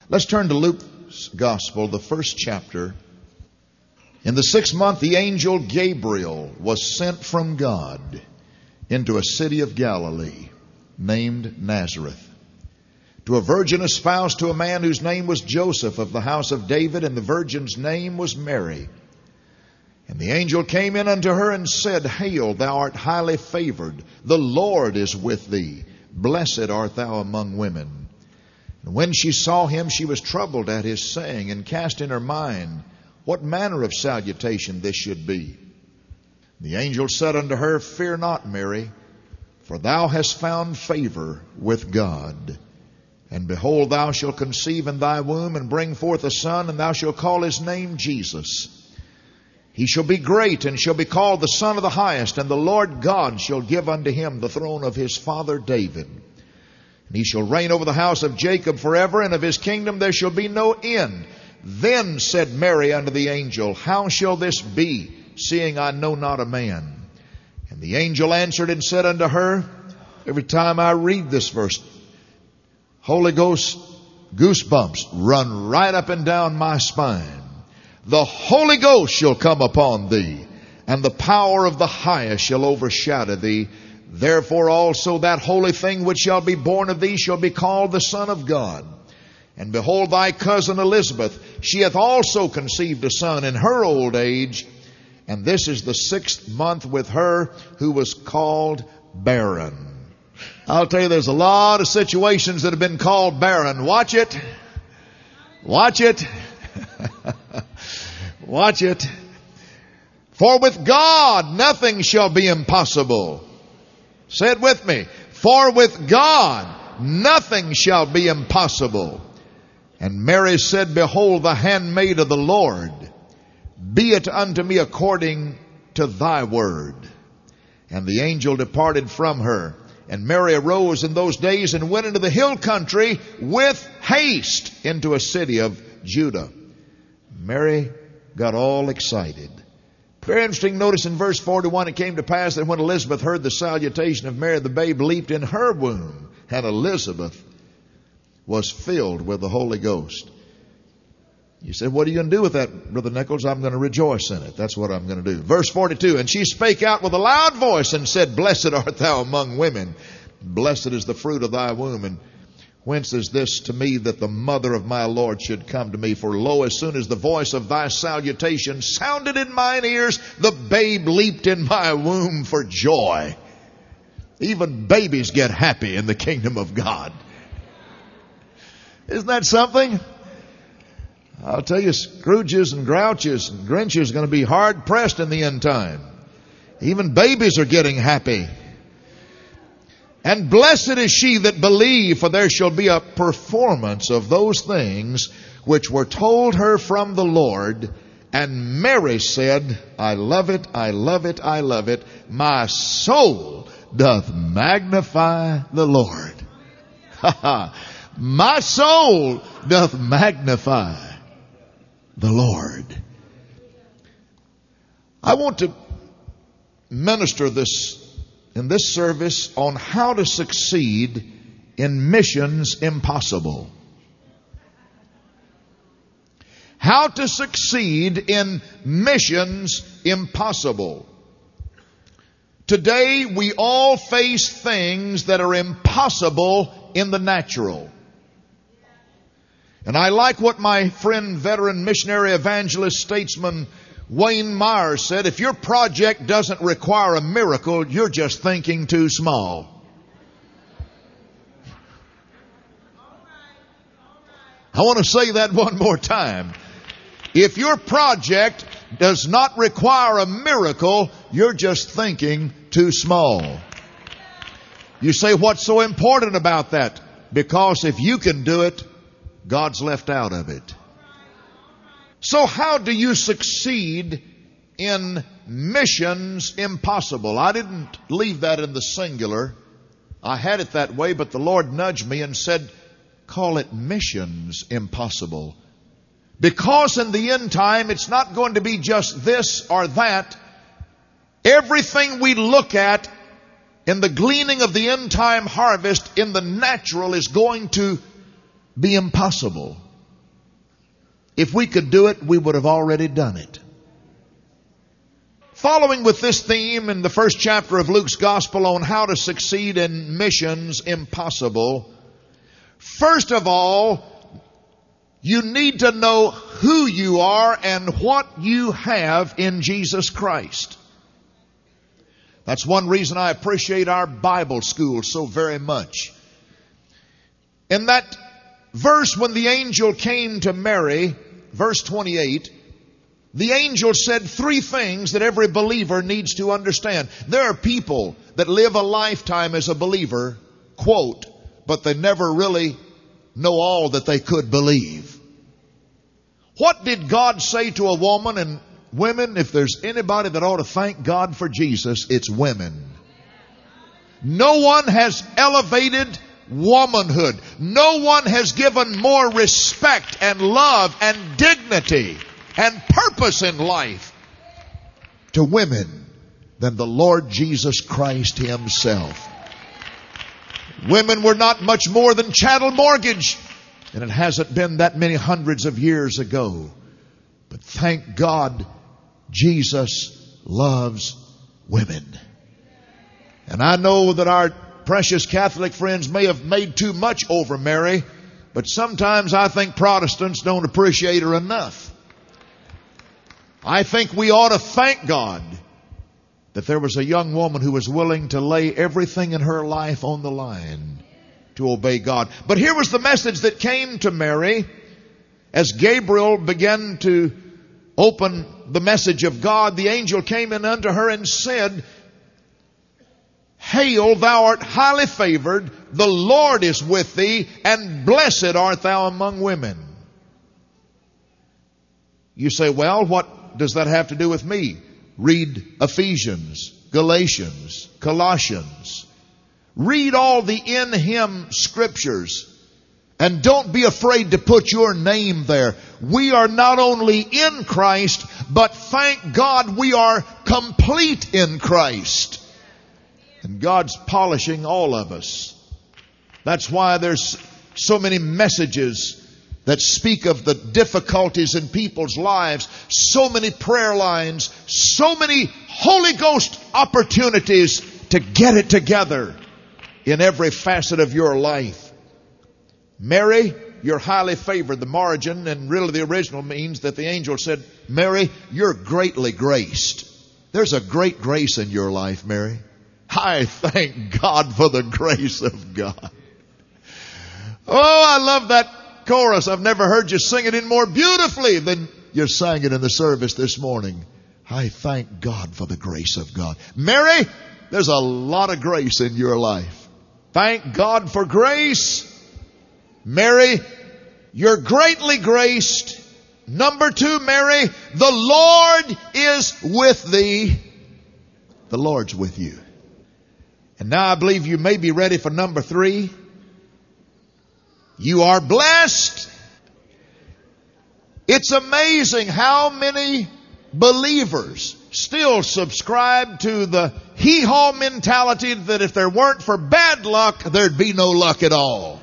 Let's turn to Luke's Gospel, the first chapter. In the 6th month, the angel Gabriel was sent from God into a city of Galilee named Nazareth, to a virgin espoused to a man whose name was Joseph of the house of David, and the virgin's name was Mary. And the angel came in unto her and said, Hail, thou art highly favored. The Lord is with thee. Blessed art thou among women. And when she saw him, she was troubled at his saying, and cast in her mind what manner of salutation this should be. The angel said unto her, Fear not, Mary, for thou hast found favor with God. And behold, thou shalt conceive in thy womb, and bring forth a son, and thou shalt call his name Jesus. He shall be great, and shall be called the Son of the Highest, and the Lord God shall give unto him the throne of his father David. And he shall reign over the house of Jacob forever, and of his kingdom there shall be no end. Then said Mary unto the angel, How shall this be, seeing I know not a man? And the angel answered and said unto her, every time I read this verse, Holy Ghost goosebumps run right up and down my spine. The Holy Ghost shall come upon thee, and the power of the highest shall overshadow thee. Therefore also that holy thing which shall be born of thee shall be called the Son of God. And behold, thy cousin Elizabeth, she hath also conceived a son in her old age. And this is the 6th month with her who was called barren. I'll tell you, there's a lot of situations that have been called barren. Watch it. Watch it. Watch it. For with God nothing shall be impossible. Say it with me. For with God nothing shall be impossible. And Mary said, Behold, the handmaid of the Lord. Be it unto me according to thy word. And the angel departed from her. And Mary arose in those days and went into the hill country with haste into a city of Judah. Mary got all excited. Very interesting. Notice in verse 41, it came to pass that when Elizabeth heard the salutation of Mary, the babe leaped in her womb, and Elizabeth was filled with the Holy Ghost. You said, what are you going to do with that, Brother Nichols? I'm going to rejoice in it. That's what I'm going to do. Verse 42, And she spake out with a loud voice and said, Blessed art thou among women. Blessed is the fruit of thy womb. And whence is this to me that the mother of my Lord should come to me? For lo, as soon as the voice of thy salutation sounded in mine ears, the babe leaped in my womb for joy. Even babies get happy in the kingdom of God. Isn't that something? I'll tell you, Scrooges and Grouches and Grinches are going to be hard pressed in the end time. Even babies are getting happy. And blessed is she that believed, for there shall be a performance of those things which were told her from the Lord. And Mary said, I love it, I love it, I love it. My soul doth magnify the Lord. My soul doth magnify the Lord. I want to minister in this service on how to succeed in missions impossible. How to succeed in missions impossible. Today we all face things that are impossible in the natural. And I like what my friend, veteran missionary evangelist, statesman Wayne Myers said, if your project doesn't require a miracle, you're just thinking too small. I want to say that one more time. If your project does not require a miracle, you're just thinking too small. You say, what's so important about that? Because if you can do it, God's left out of it. So how do you succeed in missions impossible? I didn't leave that in the singular. I had it that way, but the Lord nudged me and said, call it missions impossible. Because in the end time, it's not going to be just this or that. Everything we look at in the gleaning of the end time harvest in the natural is going to be impossible. If we could do it, we would have already done it. Following with this theme in the first chapter of Luke's Gospel on how to succeed in missions impossible, first of all, you need to know who you are and what you have in Jesus Christ. That's one reason I appreciate our Bible school so very much. In that verse, when the angel came to Mary, verse 28, the angel said three things that every believer needs to understand. There are people that live a lifetime as a believer, quote, but they never really know all that they could believe. What did God say to a woman? And women, if there's anybody that ought to thank God for Jesus, it's women. No one has elevated womanhood. No one has given more respect and love and dignity and purpose in life to women than the Lord Jesus Christ Himself. Women were not much more than chattel mortgage, and it hasn't been that many hundreds of years ago. But thank God, Jesus loves women. And I know that our precious Catholic friends may have made too much over Mary, but sometimes I think Protestants don't appreciate her enough. I think we ought to thank God that there was a young woman who was willing to lay everything in her life on the line to obey God. But here was the message that came to Mary as Gabriel began to open the message of God. The angel came in unto her and said, Hail, thou art highly favored, the Lord is with thee, and blessed art thou among women. You say, well, what does that have to do with me? Read Ephesians, Galatians, Colossians. Read all the in Him scriptures. And don't be afraid to put your name there. We are not only in Christ, but thank God we are complete in Christ. And God's polishing all of us. That's why there's so many messages that speak of the difficulties in people's lives, so many prayer lines, so many Holy Ghost opportunities to get it together in every facet of your life. Mary, you're highly favored. The margin, and really the original, means that the angel said, Mary, you're greatly graced. There's a great grace in your life, Mary. I thank God for the grace of God. Oh, I love that chorus. I've never heard you sing it in more beautifully than you sang it in the service this morning. I thank God for the grace of God. Mary, there's a lot of grace in your life. Thank God for grace. Mary, you're greatly graced. Number 2, Mary, the Lord is with thee. The Lord's with you. And now I believe you may be ready for number 3. You are blessed. It's amazing how many believers still subscribe to the hee-haw mentality that if there weren't for bad luck, there'd be no luck at all.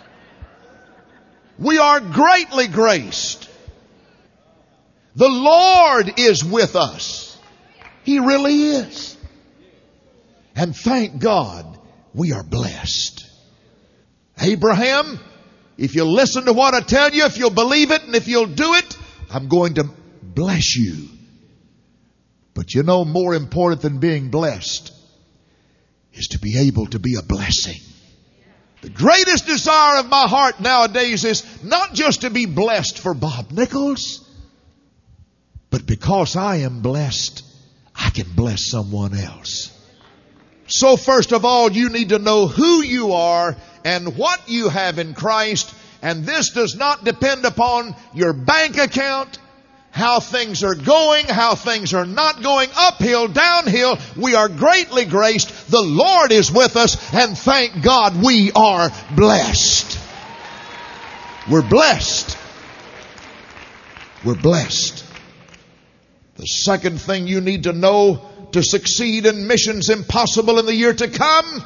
We are greatly graced. The Lord is with us. He really is. And thank God we are blessed. Abraham, if you listen to what I tell you, if you'll believe it and if you'll do it, I'm going to bless you. But you know, more important than being blessed is to be able to be a blessing. The greatest desire of my heart nowadays is not just to be blessed for Bob Nichols, but because I am blessed, I can bless someone else. So first of all, you need to know who you are and what you have in Christ. And this does not depend upon your bank account, how things are going, how things are not going, uphill, downhill. We are greatly graced. The Lord is with us, and thank God we are blessed. We're blessed. We're blessed. The second thing you need to know to succeed in missions impossible in the year to come,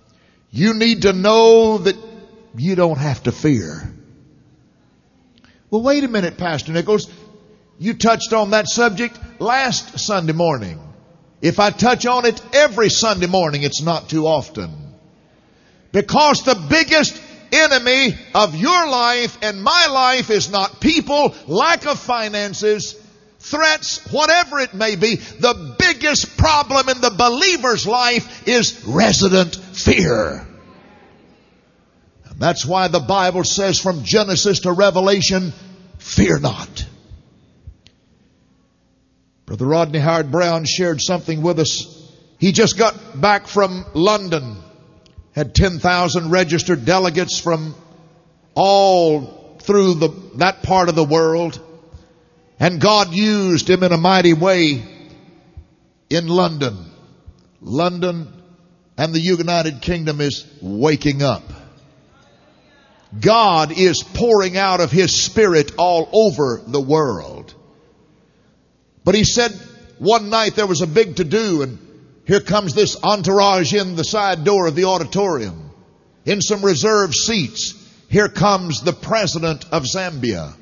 you need to know that you don't have to fear. Well, wait a minute, Pastor Nichols. You touched on that subject last Sunday morning. If I touch on it every Sunday morning, it's not too often. Because the biggest enemy of your life and my life is not people, lack of finances, threats, whatever it may be. The biggest problem in the believer's life is resident fear. And that's why the Bible says from Genesis to Revelation, fear not. Brother Rodney Howard-Browne shared something with us. He just got back from London. Had 10,000 registered delegates from all through that part of the world. And God used him in a mighty way in London. London and the United Kingdom is waking up. God is pouring out of His Spirit all over the world. But he said one night there was a big to-do, and here comes this entourage in the side door of the auditorium. In some reserved seats, here comes the president of Zambia.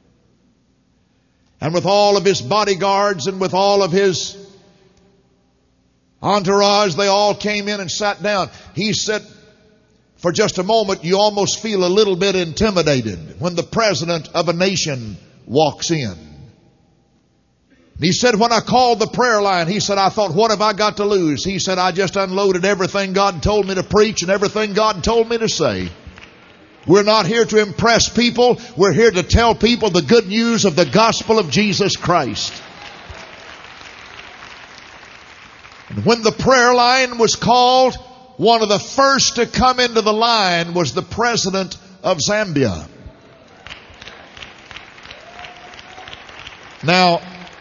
And with all of his bodyguards and with all of his entourage, they all came in and sat down. He said, for just a moment, you almost feel a little bit intimidated when the president of a nation walks in. He said, when I called the prayer line, he said, I thought, what have I got to lose? He said, I just unloaded everything God told me to preach and everything God told me to say. We're not here to impress people. We're here to tell people the good news of the gospel of Jesus Christ. And when the prayer line was called, one of the first to come into the line was the president of Zambia. Now,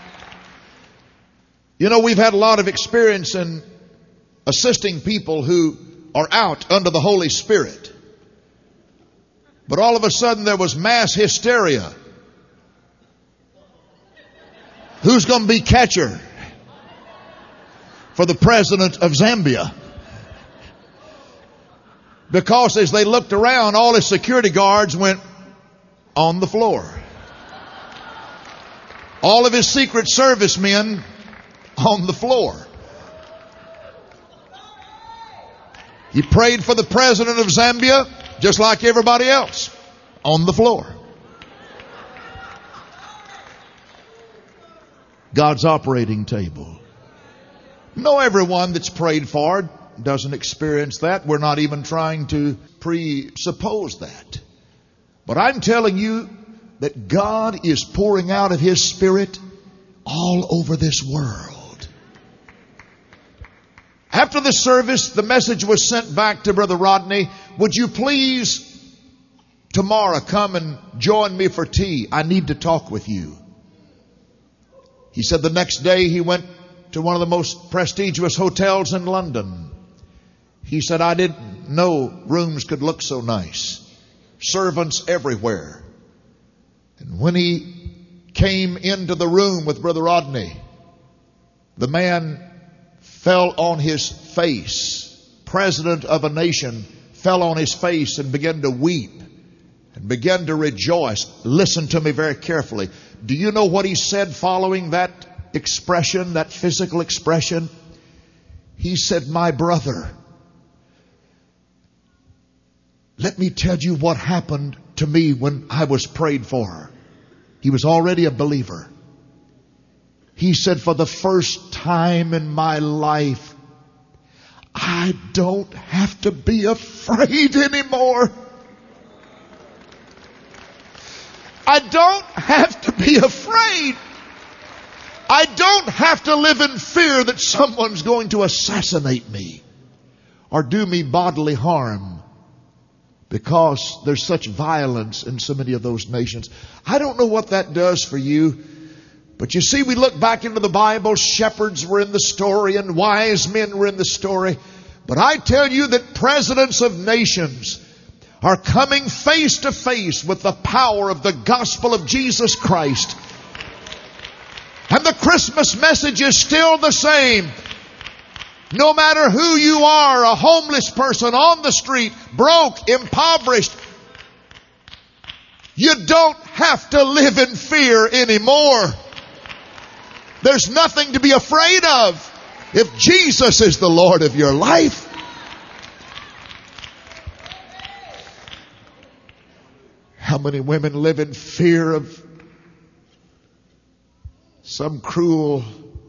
you know, we've had a lot of experience in assisting people who are out under the Holy Spirit. But all of a sudden there was mass hysteria. Who's going to be catcher for the president of Zambia? Because as they looked around, all his security guards went on the floor. All of his Secret Service men on the floor. He prayed for the president of Zambia just like everybody else, on the floor. God's operating table. No, everyone that's prayed for doesn't experience that. We're not even trying to presuppose that. But I'm telling you that God is pouring out of His Spirit all over this world. After the service, the message was sent back to Brother Rodney. Would you please tomorrow come and join me for tea? I need to talk with you. He said the next day he went to one of the most prestigious hotels in London. He said, I didn't know rooms could look so nice. Servants everywhere. And when he came into the room with Brother Rodney, the man fell on his face. President of a nation fell on his face and began to weep and began to rejoice. Listen to me very carefully. Do you know what he said following that expression, that physical expression? He said, my brother, let me tell you what happened to me when I was prayed for. He was already a believer. He said, for the first time in my life, I don't have to be afraid anymore. I don't have to be afraid. I don't have to live in fear that someone's going to assassinate me or do me bodily harm, because there's such violence in so many of those nations. I don't know what that does for you. But you see, we look back into the Bible, shepherds were in the story and wise men were in the story. But I tell you that presidents of nations are coming face to face with the power of the gospel of Jesus Christ. And the Christmas message is still the same. No matter who you are, a homeless person on the street, broke, impoverished, You don't have to live in fear anymore. There's nothing to be afraid of if Jesus is the Lord of your life. How many women live in fear of some cruel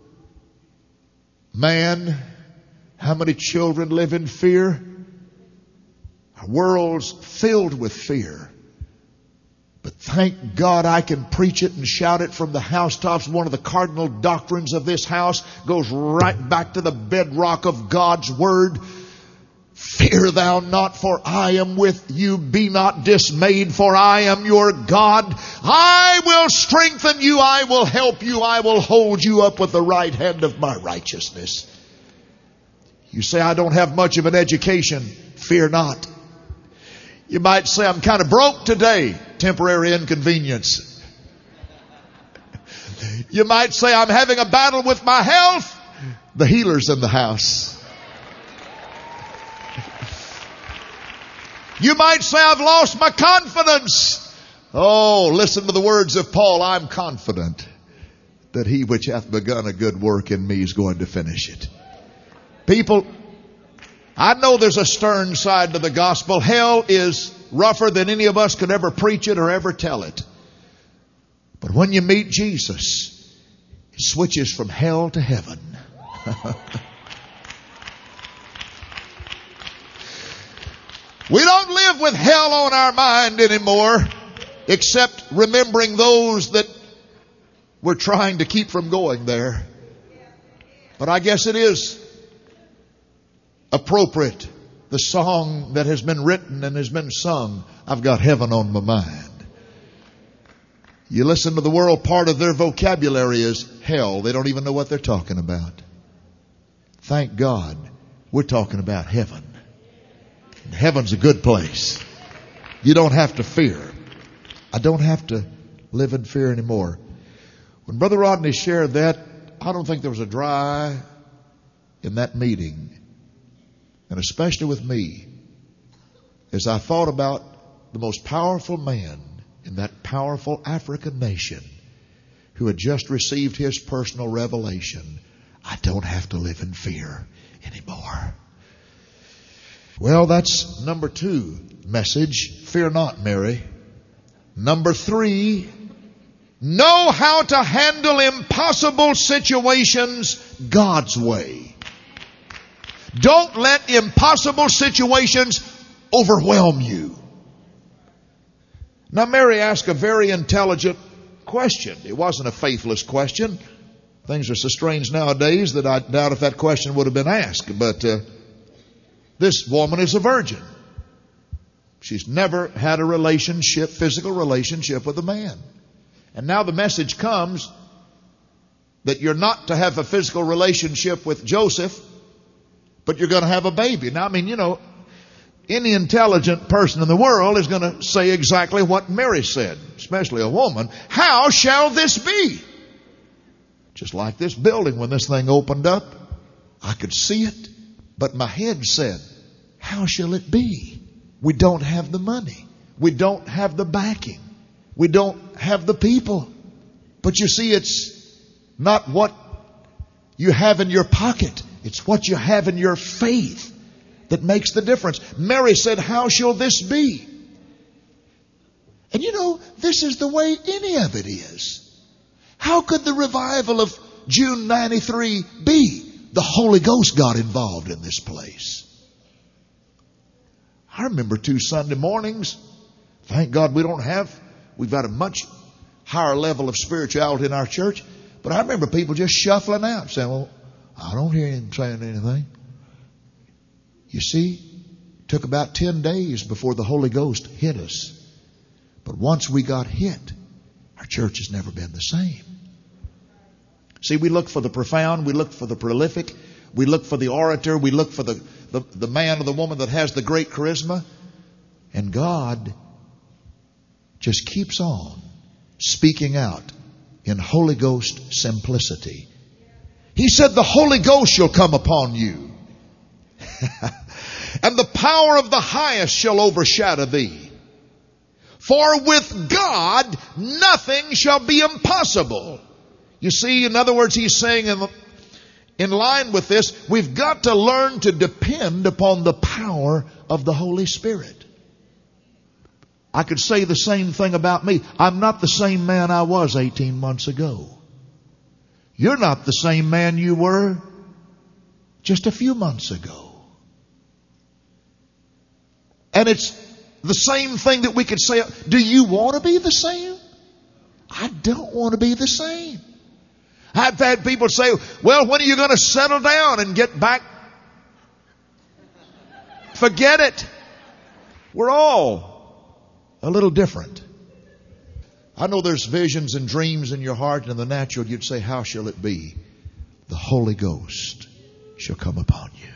man? How many children live in fear? Our world's filled with fear. But thank God I can preach it and shout it from the housetops. One of the cardinal doctrines of this house goes right back to the bedrock of God's Word. Fear thou not, for I am with you. Be not dismayed, for I am your God. I will strengthen you. I will help you. I will hold you up with the right hand of my righteousness. You say, I don't have much of an education. Fear not. You might say, I'm kind of broke today. Temporary inconvenience. You might say, I'm having a battle with my health. The healer's in the house. You might say, I've lost my confidence. Oh, listen to the words of Paul. I'm confident that he which hath begun a good work in me is going to finish it. People, I know there's a stern side to the gospel. Hell is rougher than any of us could ever preach it or ever tell it. But when you meet Jesus, it switches from hell to heaven. We don't live with hell on our mind anymore, except remembering those that we're trying to keep from going there. But I guess it is appropriate. The song that has been written and has been sung, I've got heaven on my mind. You listen to the world, part of their vocabulary is hell. They don't even know what they're talking about. Thank God we're talking about heaven. And heaven's a good place. You don't have to fear. I don't have to live in fear anymore. When Brother Rodney shared that, I don't think there was a dry eye in that meeting. And especially with me, as I thought about the most powerful man in that powerful African nation who had just received his personal revelation, I don't have to live in fear anymore. Well, that's number 2 message. Fear not, Mary. Number 3, know how to handle impossible situations God's way. Don't let impossible situations overwhelm you. Now, Mary asked a very intelligent question. It wasn't a faithless question. Things are so strange nowadays that I doubt if that question would have been asked. But this woman is a virgin. She's never had a relationship, physical relationship with a man. And now the message comes that you're not to have a physical relationship with Joseph, but you're going to have a baby. Now, I mean, any intelligent person in the world is going to say exactly what Mary said, especially a woman. How shall this be? Just like this building, when this thing opened up, I could see it, but my head said, how shall it be? We don't have the money. We don't have the backing. We don't have the people. But you see, it's not what you have in your pocket. It's what you have in your faith that makes the difference. Mary said, how shall this be? And this is the way any of it is. How could the revival of June 93 be? The Holy Ghost got involved in this place. I remember 2 Sunday mornings. Thank God we've got a much higher level of spirituality in our church. But I remember people just shuffling out saying, well, I don't hear him saying anything. You see, it took about 10 days before the Holy Ghost hit us. But once we got hit, our church has never been the same. See, we look for the profound, we look for the prolific, we look for the orator, we look for the man or the woman that has the great charisma. And God just keeps on speaking out in Holy Ghost simplicity. He said, the Holy Ghost shall come upon you. And the power of the highest shall overshadow thee. For with God nothing shall be impossible. You see, in other words, he's saying in line with this, we've got to learn to depend upon the power of the Holy Spirit. I could say the same thing about me. I'm not the same man I was 18 months ago. You're not the same man you were just a few months ago. And it's the same thing that we could say, do you want to be the same? I don't want to be the same. I've had people say, well, when are you going to settle down and get back? Forget it. We're all a little different. I know there's visions and dreams in your heart, and in the natural you'd say, how shall it be? The Holy Ghost shall come upon you.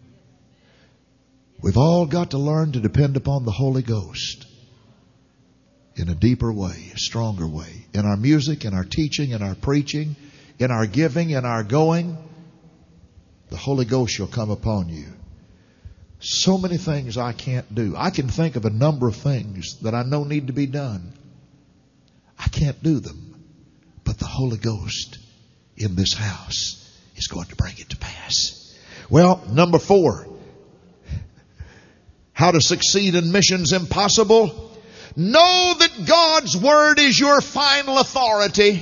We've all got to learn to depend upon the Holy Ghost in a deeper way, a stronger way. In our music, in our teaching, in our preaching, in our giving, in our going, the Holy Ghost shall come upon you. So many things I can't do. I can think of a number of things that I know need to be done. I can't do them. But the Holy Ghost in this house is going to bring it to pass. Well, number 4. How to succeed in missions impossible. Know that God's Word is your final authority.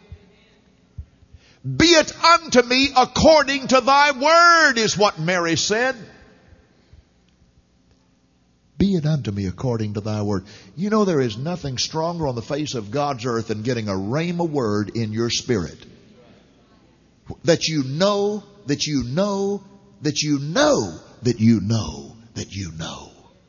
Be it unto me according to thy word, is what Mary said. Be it unto me according to thy word. You know, there is nothing stronger on the face of God's earth than getting a rhema word in your spirit. That you know, that you know, that you know, that you know, that you know.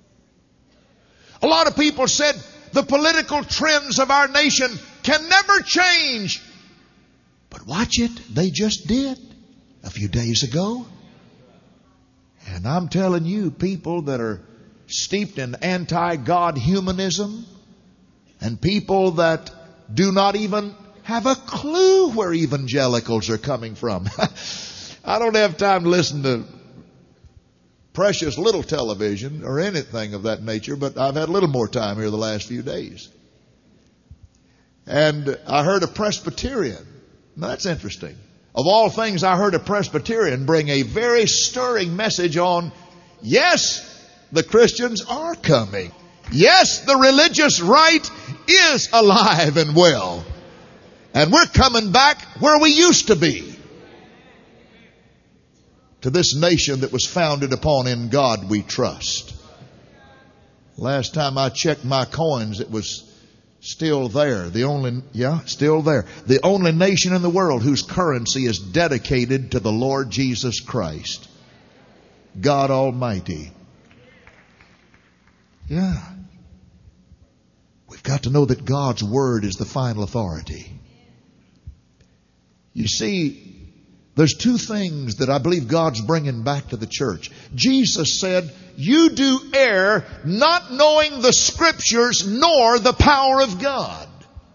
A lot of people said the political trends of our nation can never change. But watch it, they just did a few days ago. And I'm telling you, people that are steeped in anti-God humanism and people that do not even have a clue where evangelicals are coming from. I don't have time to listen to precious little television or anything of that nature, but I've had a little more time here the last few days. And I heard a Presbyterian. Now that's interesting. Of all things, I heard a Presbyterian bring a very stirring message on, yes, the Christians are coming. Yes, the religious right is alive and well. And we're coming back where we used to be. To this nation that was founded upon in God we trust. Last time I checked my coins, it was still there. Still there. The only nation in the world whose currency is dedicated to the Lord Jesus Christ. God Almighty. Yeah. We've got to know that God's Word is the final authority. You see, there's 2 things that I believe God's bringing back to the church. Jesus said, you do err not knowing the Scriptures nor the power of God.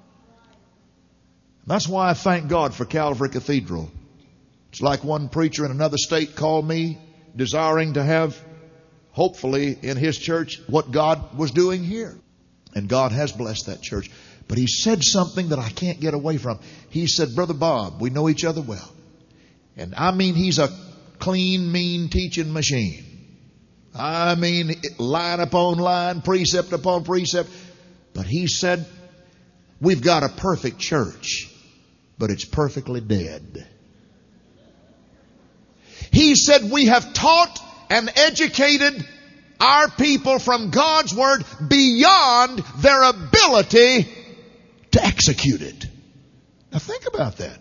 That's why I thank God for Calvary Cathedral. It's like one preacher in another state called me, desiring to have, hopefully, in his church, what God was doing here. And God has blessed that church. But he said something that I can't get away from. He said, Brother Bob, we know each other well. And I mean, he's a clean, mean teaching machine. I mean, line upon line, precept upon precept. But he said, we've got a perfect church, but it's perfectly dead. He said, we have taught and educated our people from God's Word beyond their ability to execute it. Now think about that.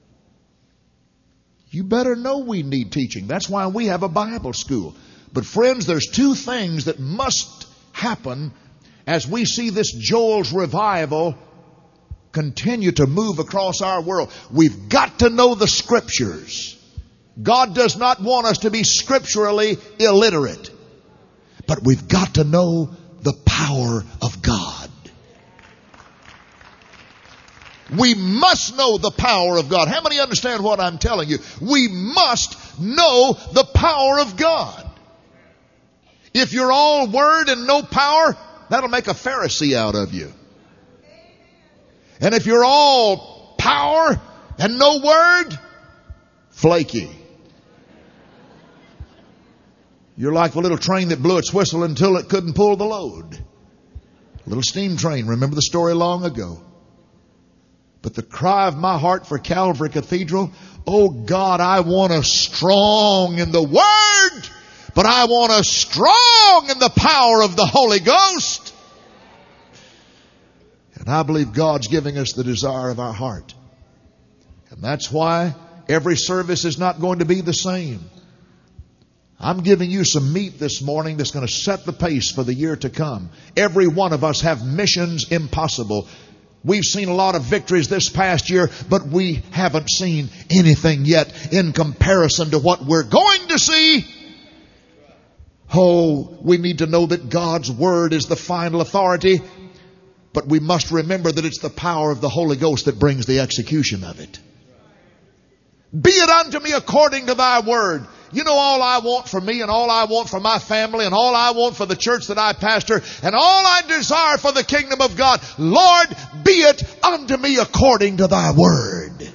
You better know we need teaching. That's why we have a Bible school. But friends, there's 2 things that must happen as we see this Joel's revival continue to move across our world. We've got to know the Scriptures. God does not want us to be scripturally illiterate. But we've got to know the power of God. We must know the power of God. How many understand what I'm telling you? We must know the power of God. If you're all word and no power, that'll make a Pharisee out of you. And if you're all power and no word, flaky. You're like the little train that blew its whistle until it couldn't pull the load. Little steam train. Remember the story long ago. But the cry of my heart for Calvary Cathedral, oh God, I want us strong in the Word, but I want us strong in the power of the Holy Ghost. And I believe God's giving us the desire of our heart. And that's why every service is not going to be the same. I'm giving you some meat this morning that's going to set the pace for the year to come. Every one of us have missions impossible. We've seen a lot of victories this past year, but we haven't seen anything yet in comparison to what we're going to see. Oh, we need to know that God's Word is the final authority, but we must remember that it's the power of the Holy Ghost that brings the execution of it. Be it unto me according to thy word. You know, all I want for me and all I want for my family and all I want for the church that I pastor and all I desire for the kingdom of God, Lord, be it unto me according to thy word.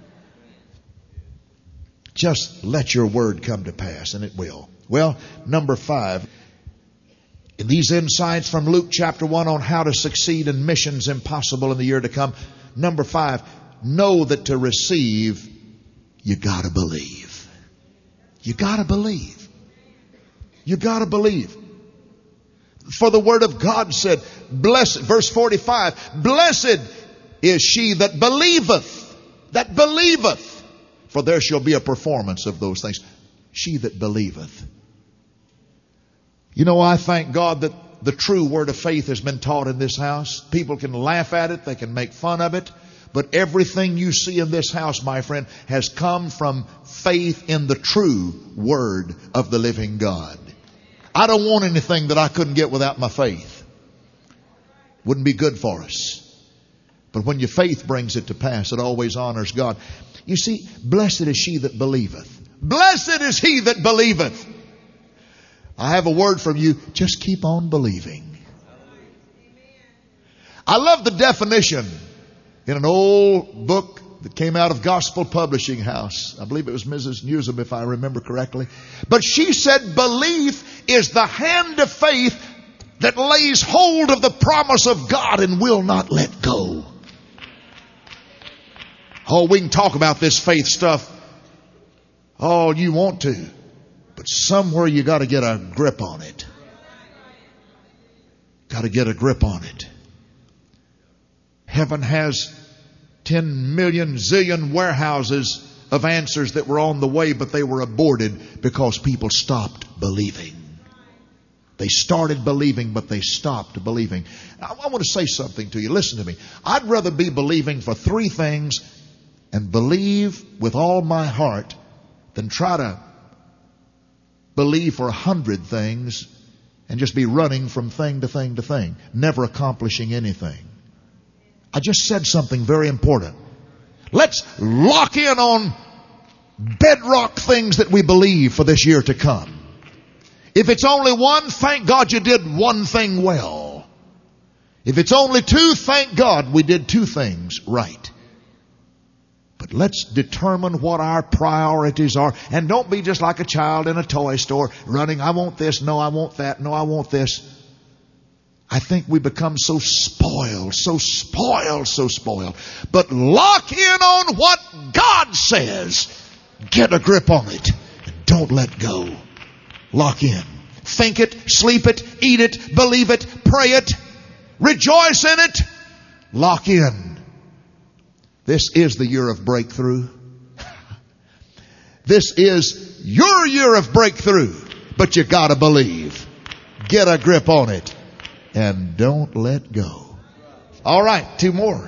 Just let your word come to pass, and it will. Well, number 5. In these insights from Luke chapter 1 on how to succeed in missions impossible in the year to come. Number 5, know that to receive, you gotta believe. You gotta believe. You gotta believe. For the word of God said, blessed, verse 45, blessed is she that believeth, for there shall be a performance of those things. She that believeth. You know, I thank God that the true word of faith has been taught in this house. People can laugh at it, they can make fun of it. But everything you see in this house, my friend, has come from faith in the true Word of the living God. I don't want anything that I couldn't get without my faith. Wouldn't be good for us. But when your faith brings it to pass, it always honors God. You see, blessed is she that believeth. Blessed is he that believeth. I have a word from you. Just keep on believing. I love the definition in an old book that came out of Gospel Publishing House. I believe it was Mrs. Newsom, if I remember correctly. But she said, belief is the hand of faith that lays hold of the promise of God and will not let go. Oh, we can talk about this faith stuff all you want to. But somewhere you got to get a grip on it. Got to get a grip on it. Heaven has 10 million zillion warehouses of answers that were on the way, but they were aborted because people stopped believing. They started believing, but they stopped believing. Now, I want to say something to you. Listen to me. I'd rather be believing for 3 things and believe with all my heart than try to believe for 100 things and just be running from thing to thing to thing, never accomplishing anything. I just said something very important. Let's lock in on bedrock things that we believe for this year to come. If it's only 1, thank God you did 1 thing well. If it's only 2, thank God we did 2 things right. But let's determine what our priorities are. And don't be just like a child in a toy store running, I want this, no, I want that, no, I want this. I think we become so spoiled. But lock in on what God says. Get a grip on it. And don't let go. Lock in. Think it, sleep it, eat it, believe it, pray it, rejoice in it. Lock in. This is the year of breakthrough. This is your year of breakthrough. But you gotta believe. Get a grip on it. And don't let go. All right, 2 more.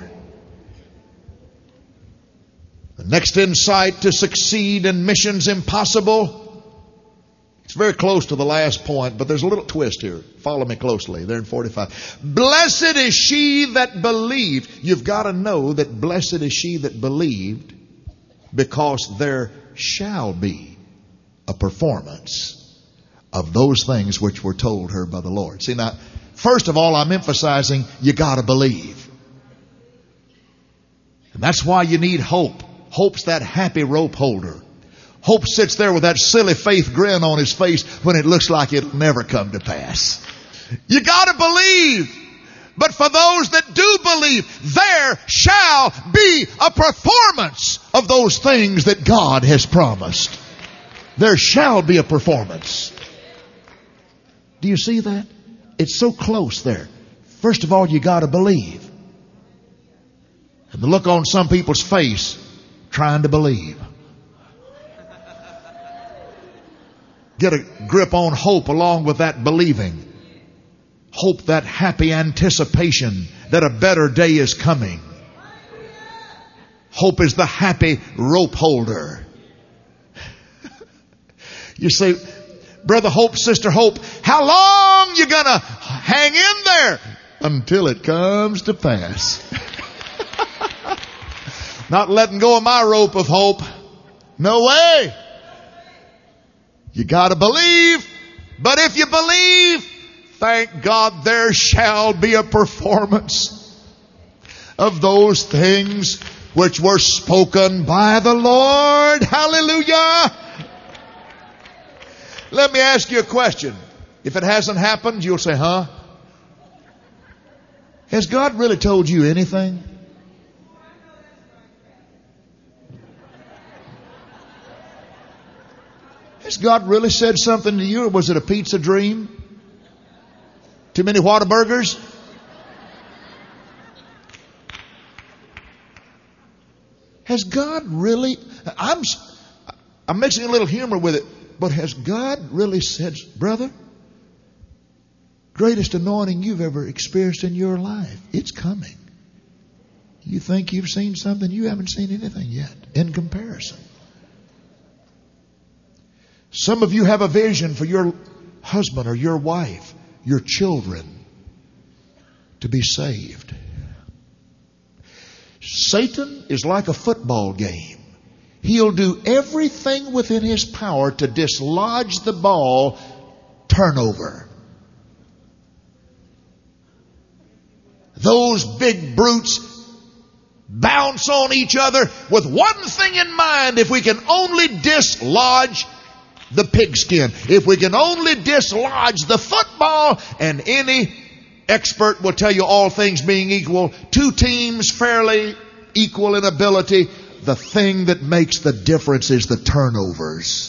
The next insight to succeed in missions impossible. It's very close to the last point, but there's a little twist here. Follow me closely. They're in 45. Blessed is she that believed. You've got to know that blessed is she that believed, because there shall be a performance of those things which were told her by the Lord. See, now, first of all, I'm emphasizing you gotta believe. And that's why you need hope. Hope's that happy rope holder. Hope sits there with that silly faith grin on his face when it looks like it'll never come to pass. You gotta believe. But for those that do believe, there shall be a performance of those things that God has promised. There shall be a performance. Do you see that? It's so close there. First of all, you gotta believe. And the look on some people's face, trying to believe. Get a grip on hope along with that believing. Hope, that happy anticipation that a better day is coming. Hope is the happy rope holder. You say, Brother Hope, Sister Hope, how long you gonna hang in there? Until it comes to pass. Not letting go of my rope of hope. No way. You gotta believe. But if you believe, thank God there shall be a performance of those things which were spoken by the Lord. Hallelujah. Let me ask you a question. If it hasn't happened, you'll say, huh? Has God really told you anything? Has God really said something to you, or was it a pizza dream? Too many Whataburgers? Has God really, I'm mixing a little humor with it, but has God really said, brother, greatest anointing you've ever experienced in your life, it's coming. You think you've seen something, you haven't seen anything yet in comparison. Some of you have a vision for your husband or your wife, your children, to be saved. Satan is like a football game. He'll do everything within his power to dislodge the ball, turnover. Those big brutes bounce on each other with one thing in mind: if we can only dislodge the pigskin, if we can only dislodge the football. And any expert will tell you, all things being equal, two teams fairly equal in ability, the thing that makes the difference is the turnovers.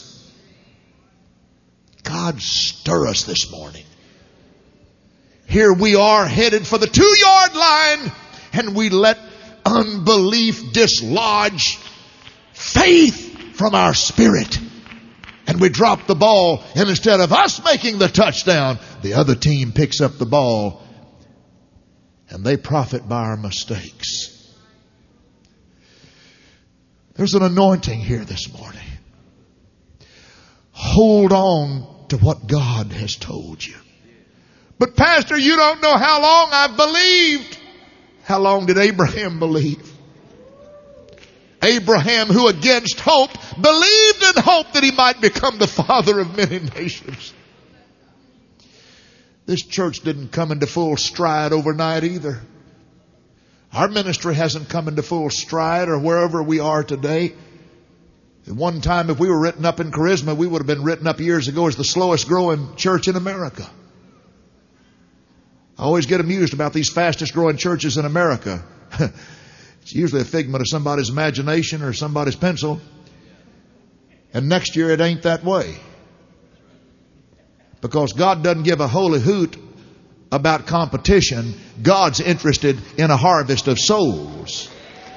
God, stir us this morning. Here we are headed for the 2-yard line, and we let unbelief dislodge faith from our spirit. And we drop the ball, and instead of us making the touchdown, the other team picks up the ball, and they profit by our mistakes. There's an anointing here this morning. Hold on to what God has told you. But Pastor, you don't know how long I've believed. How long did Abraham believe? Abraham, who against hope believed in hope that he might become the father of many nations. This church didn't come into full stride overnight either. Our ministry hasn't come into full stride or wherever we are today. At one time, if we were written up in Charisma, we would have been written up years ago as the slowest growing church in America. I always get amused about these fastest growing churches in America. It's usually a figment of somebody's imagination or somebody's pencil. And next year it ain't that way. Because God doesn't give a holy hoot about competition. God's interested in a harvest of souls.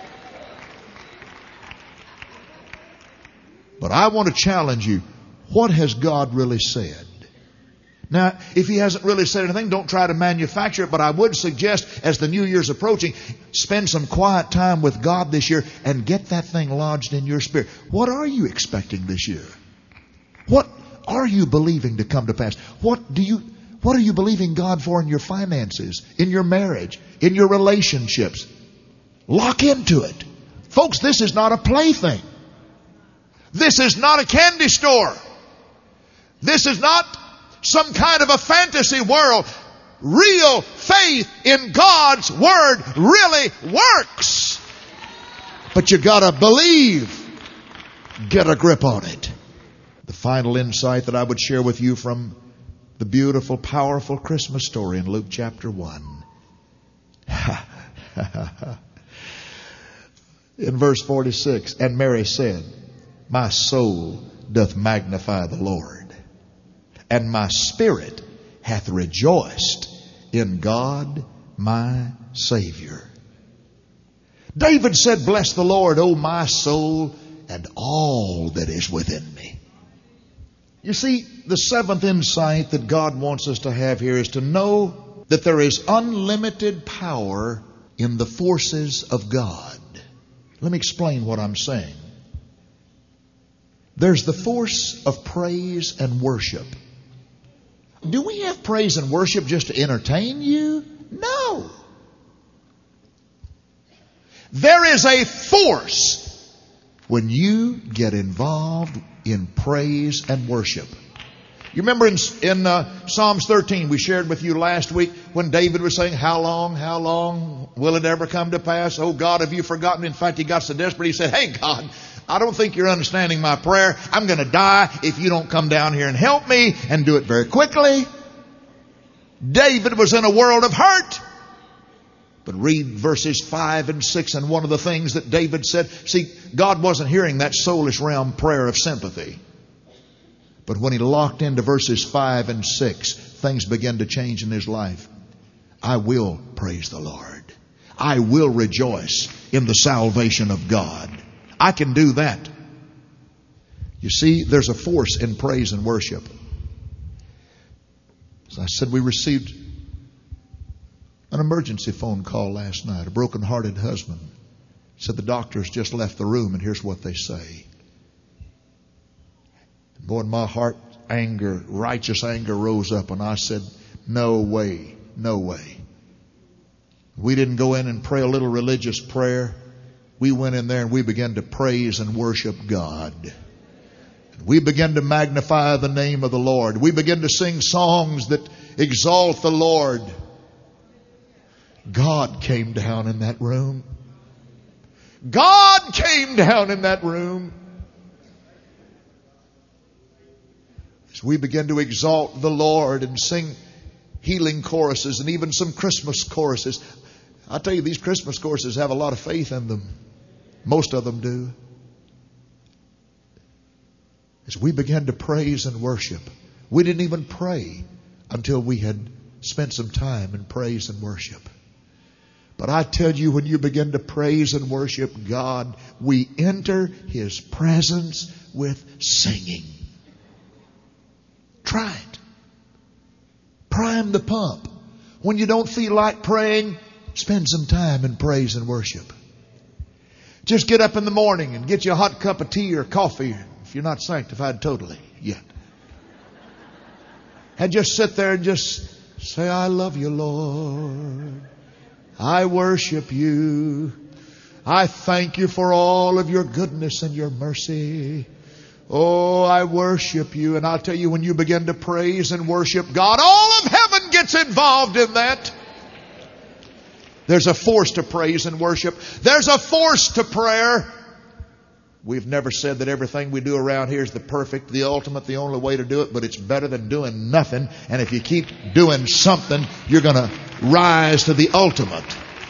But I want to challenge you. What has God really said? Now, if He hasn't really said anything, don't try to manufacture it. But I would suggest, as the New Year's approaching, spend some quiet time with God this year and get that thing lodged in your spirit. What are you expecting this year? What are you believing to come to pass? What are you believing God for in your finances, in your marriage, in your relationships? Lock into it. Folks, this is not a plaything. This is not a candy store. This is not some kind of a fantasy world. real faith in God's Word really works. But you gotta believe. Get a grip on it. The final insight that I would share with you from the beautiful, powerful Christmas story in Luke chapter 1. In verse 46, and Mary said, my soul doth magnify the Lord, and my spirit hath rejoiced in God my Savior. David said, bless the Lord, O my soul, and all that is within me. You see, the seventh insight that God wants us to have here is to know that there is unlimited power in the forces of God. Let me explain what I'm saying. There's the force of praise and worship. Do we have praise and worship just to entertain you? No. There is a force when you get involved in praise and worship. You remember in Psalms 13 we shared with you last week when David was saying, how long will it ever come to pass? Oh God, have you forgotten? In fact, he got so desperate he said, hey God, I don't think you're understanding my prayer. I'm going to die if you don't come down here and help me, and do it very quickly. David was in a world of hurt. But read verses 5 and 6, and one of the things that David said, see, God wasn't hearing that soulish realm prayer of sympathy. But when he locked into verses 5 and 6, things began to change in his life. I will praise the Lord. I will rejoice in the salvation of God. I can do that. You see, there's a force in praise and worship. As I said, we received an emergency phone call last night. A broken-hearted husband said the doctors just left the room, and here's what they say. Boy, in my heart, anger, righteous anger rose up, and I said, no way, no way. We didn't go in and pray a little religious prayer. We went in there and we began to praise and worship God. We began to magnify the name of the Lord. We began to sing songs that exalt the Lord. God came down in that room. God came down in that room. As we began to exalt the Lord and sing healing choruses and even some Christmas choruses. I tell you, these Christmas choruses have a lot of faith in them. Most of them do. As we began to praise and worship, we didn't even pray until we had spent some time in praise and worship. But I tell you, when you begin to praise and worship God, we enter His presence with singing. Try it. Prime the pump. When you don't feel like praying, spend some time in praise and worship. Just get up in the morning and get you a hot cup of tea or coffee if you're not sanctified totally yet. And just sit there and just say, I love you, Lord. I worship you. I thank you for all of your goodness and your mercy. Oh, I worship you. And I'll tell you, when you begin to praise and worship God, all of heaven gets involved in that. There's a force to praise and worship. There's a force to prayer. We've never said that everything we do around here is the perfect, the ultimate, the only way to do it, but it's better than doing nothing. And if you keep doing something, you're going to rise to the ultimate.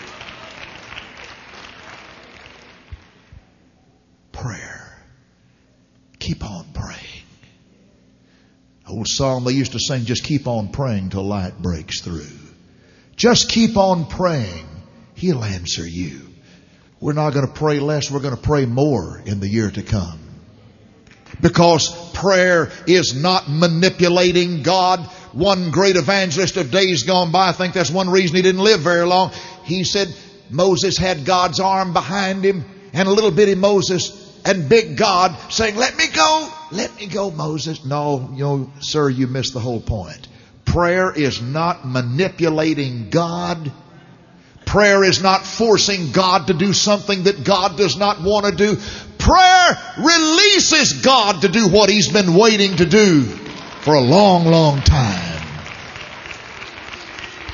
Prayer. Keep on praying. Old song they used to sing, just keep on praying till light breaks through. Just keep on praying. He'll answer you. We're not going to pray less. We're going to pray more in the year to come. Because prayer is not manipulating God. One great evangelist of days gone by, I think that's one reason he didn't live very long. He said Moses had God's arm behind him, and a little bitty Moses and big God saying, let me go, Moses. No, sir, you missed the whole point. Prayer is not manipulating God. Prayer is not forcing God to do something that God does not want to do. Prayer releases God to do what He's been waiting to do for a long, long time.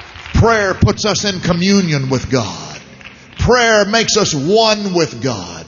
Prayer puts us in communion with God. Prayer makes us one with God.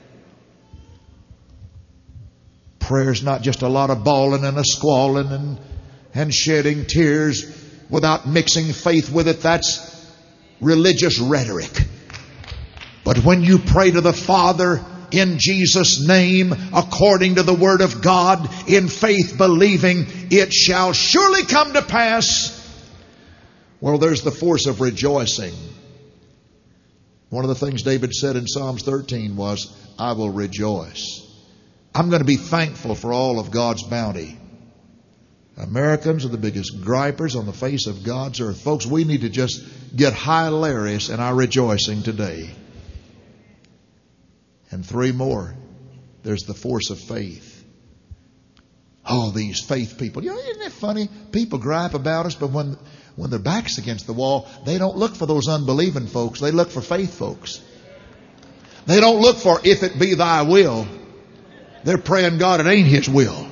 Prayer is not just a lot of bawling and a squalling and shedding tears without mixing faith with it. That's religious rhetoric. But when you pray to the Father in Jesus' name, according to the Word of God, in faith believing, it shall surely come to pass. Well, there's the force of rejoicing. One of the things David said in Psalms 13 was, I will rejoice. I'm going to be thankful for all of God's bounty. Americans are the biggest gripers on the face of God's earth. Folks, we need to just get hilarious in our rejoicing today. And three more. There's the force of faith. Oh, these faith people. You know, isn't it funny? People gripe about us, but when their back's against the wall, they don't look for those unbelieving folks. They look for faith folks. They don't look for if it be thy will. They're praying God it ain't His will.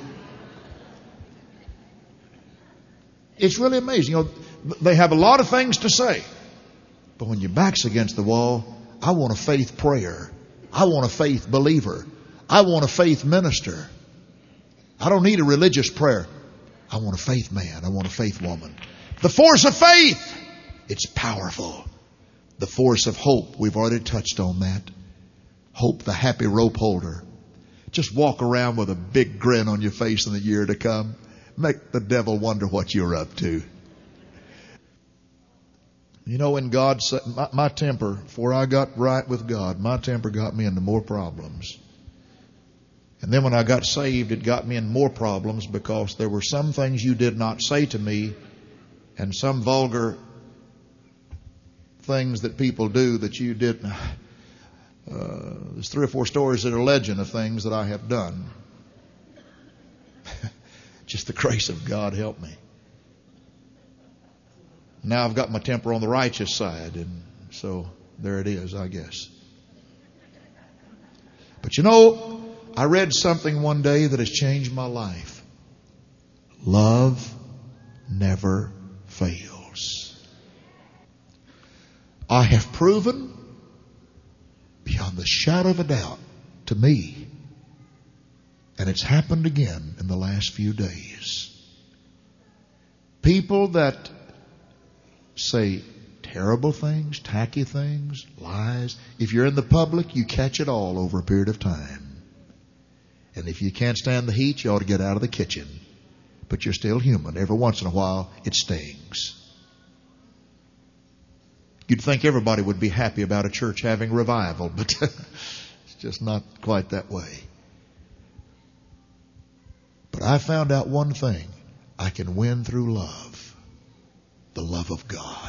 It's really amazing. You know, they have a lot of things to say. But when your back's against the wall, I want a faith prayer. I want a faith believer. I want a faith minister. I don't need a religious prayer. I want a faith man. I want a faith woman. The force of faith, it's powerful. The force of hope, we've already touched on that. Hope, the happy rope holder. Just walk around with a big grin on your face in the year to come. Make the devil wonder what you're up to. You know, when God said, my temper, before I got right with God, my temper got me into more problems. And then when I got saved, it got me in more problems because there were some things you did not say to me and some vulgar things that people do that you didn't. There's 3 or 4 stories that are legend of things that I have done. Just the grace of God help me. Now I've got my temper on the righteous side, and so there it is, I guess. But you know, I read something one day that has changed my life. Love never fails. I have proven beyond the shadow of a doubt to me, and it's happened again in the last few days. People that say terrible things, tacky things, lies. If you're in the public, you catch it all over a period of time. And if you can't stand the heat, you ought to get out of the kitchen. But you're still human. Every once in a while, it stings. You'd think everybody would be happy about a church having revival, but it's just not quite that way. But I found out one thing. I can win through love. The love of God.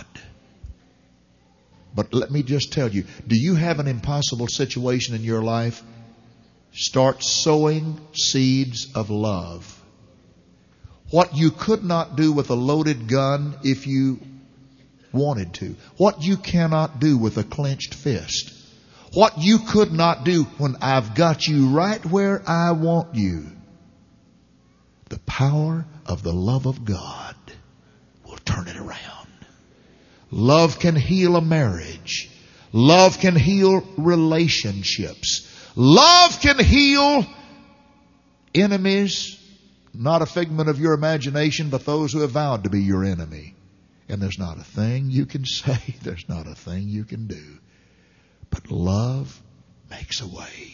But let me just tell you, do you have an impossible situation in your life? Start sowing seeds of love. What you could not do with a loaded gun if you wanted to. What you cannot do with a clenched fist. What you could not do when I've got you right where I want you. The power of the love of God will turn it around. Love can heal a marriage. Love can heal relationships. Love can heal enemies, not a figment of your imagination, but those who have vowed to be your enemy. And there's not a thing you can say, there's not a thing you can do. But love makes a way.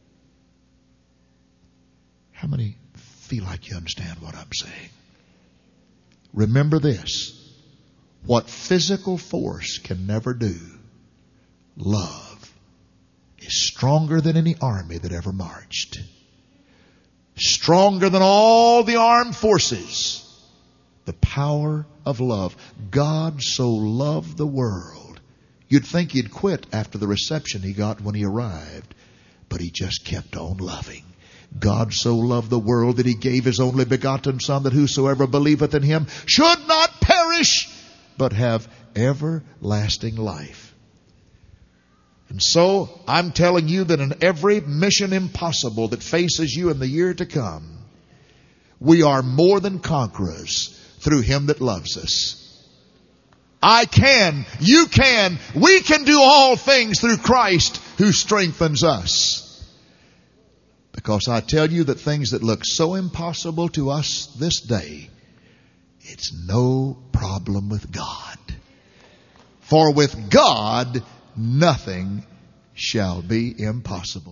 How many feel like you understand what I'm saying? Remember this. What physical force can never do, love is stronger than any army that ever marched. Stronger than all the armed forces. The power of love. God so loved the world. You'd think he'd quit after the reception he got when he arrived. But he just kept on loving. God so loved the world that he gave his only begotten Son, that whosoever believeth in him should not perish, but have everlasting life. And so I'm telling you that in every mission impossible that faces you in the year to come, we are more than conquerors through him that loves us. I can, you can, we can do all things through Christ who strengthens us. Because I tell you that things that look so impossible to us this day, it's no problem with God. For with God, nothing shall be impossible.